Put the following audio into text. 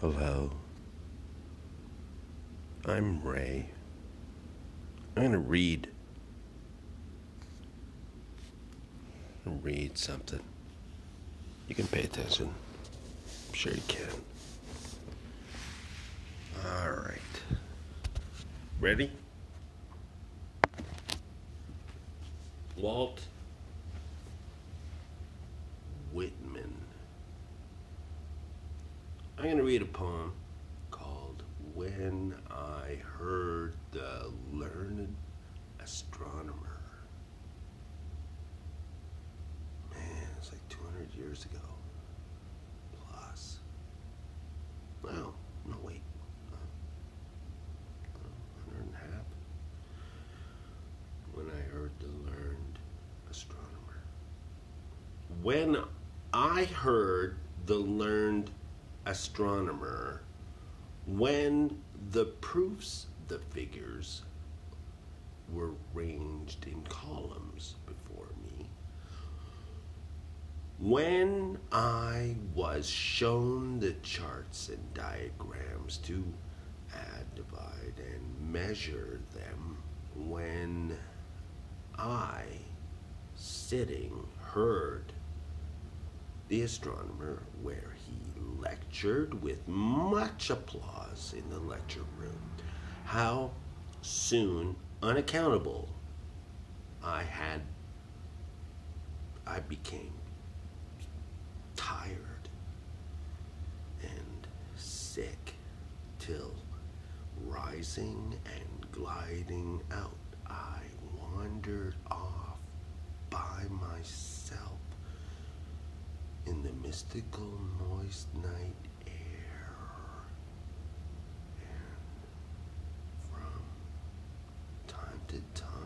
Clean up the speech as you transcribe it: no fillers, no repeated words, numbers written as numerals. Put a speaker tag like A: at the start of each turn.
A: Hello, I'm Ray. I'm going to read something. You can pay attention. I'm sure you can. All right. Ready? Walt Whitman. I'm going to read a poem called When I Heard the Learned Astronomer. Man, it's like 200 years ago. Plus. Well, no, wait. 100 and a half. When I heard the learned astronomer. When I heard the learned astronomer, when the proofs, the figures, were ranged in columns before me, when I was shown the charts and diagrams to add, divide, and measure them, when I, sitting, heard the astronomer where he lectured with much applause in the lecture room, how soon, unaccountable, I became tired and sick, till rising and gliding out, I wandered off by myself in the mystical moist night air, and from time to time